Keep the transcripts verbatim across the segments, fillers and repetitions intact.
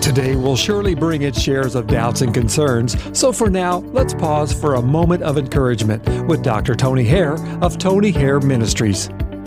Today will surely bring its shares of doubts and concerns, so for now, let's pause for a moment of encouragement with Doctor Tony Hare of Tony Hare Ministries.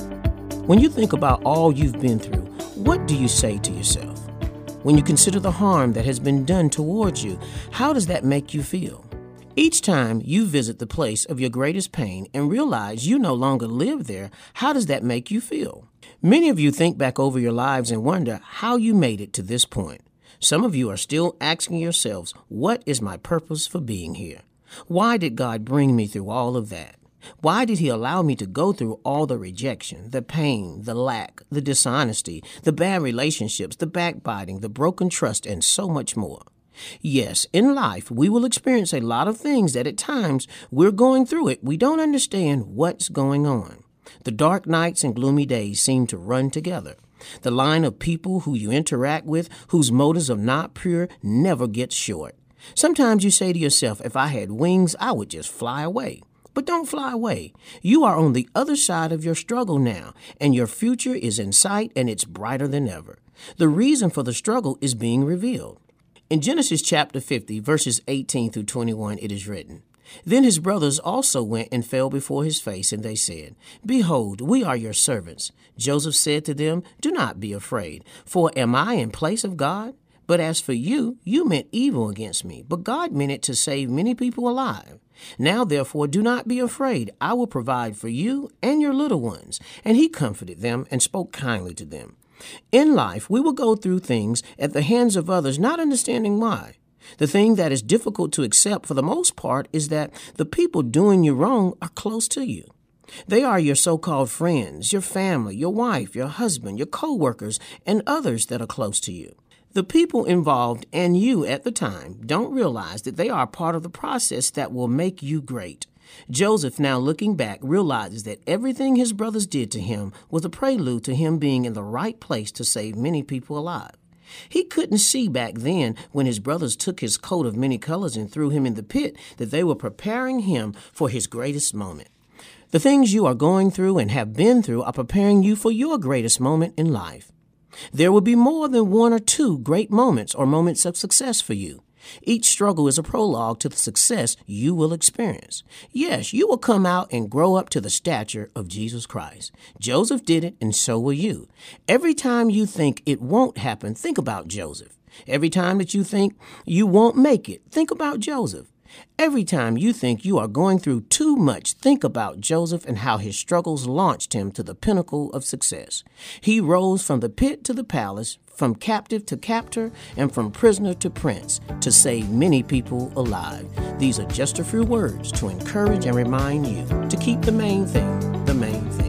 When you think about all you've been through, what do you say to yourself? When you consider the harm that has been done towards you, how does that make you feel? Each time you visit the place of your greatest pain and realize you no longer live there, how does that make you feel? Many of you think back over your lives and wonder how you made it to this point. Some of you are still asking yourselves, what is my purpose for being here? Why did God bring me through all of that? Why did he allow me to go through all the rejection, the pain, the lack, the dishonesty, the bad relationships, the backbiting, the broken trust, and so much more? Yes, in life, we will experience a lot of things that at times we're going through it. We don't understand what's going on. The dark nights and gloomy days seem to run together. The line of people who you interact with, whose motives are not pure, never gets short. Sometimes you say to yourself, if I had wings, I would just fly away. But don't fly away. You are on the other side of your struggle now, and your future is in sight, and it's brighter than ever. The reason for the struggle is being revealed. In Genesis chapter fifty, verses eighteen through twenty-one, it is written, Then his brothers also went and fell before his face, and they said, Behold, we are your servants. Joseph said to them, Do not be afraid, for am I in place of God? But as for you, you meant evil against me, but God meant it to save many people alive. Now, therefore, do not be afraid. I will provide for you and your little ones. And he comforted them and spoke kindly to them. In life, we will go through things at the hands of others, not understanding why. The thing that is difficult to accept for the most part is that the people doing you wrong are close to you. They are your so-called friends, your family, your wife, your husband, your co-workers, and others that are close to you. The people involved and you at the time don't realize that they are part of the process that will make you great. Joseph, now looking back, realizes that everything his brothers did to him was a prelude to him being in the right place to save many people alive. He couldn't see back then when his brothers took his coat of many colors and threw him in the pit that they were preparing him for his greatest moment. The things you are going through and have been through are preparing you for your greatest moment in life. There will be more than one or two great moments or moments of success for you. Each struggle is a prologue to the success you will experience. Yes, you will come out and grow up to the stature of Jesus Christ. Joseph did it, and so will you. Every time you think it won't happen, think about Joseph. Every time that you think you won't make it, think about Joseph. Every time you think you are going through too much, think about Joseph and how his struggles launched him to the pinnacle of success. He rose from the pit to the palace, from captive to captor, and from prisoner to prince, to save many people alive. These are just a few words to encourage and remind you to keep the main thing, the main thing.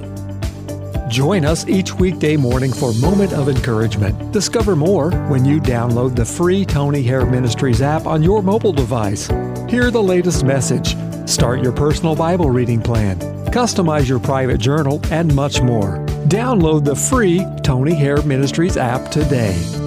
Join us each weekday morning for Moment of Encouragement. Discover more when you download the free Tony Hare Ministries app on your mobile device. Hear the latest message, start your personal Bible reading plan, customize your private journal, and much more. Download the free Tony Hare Ministries app today.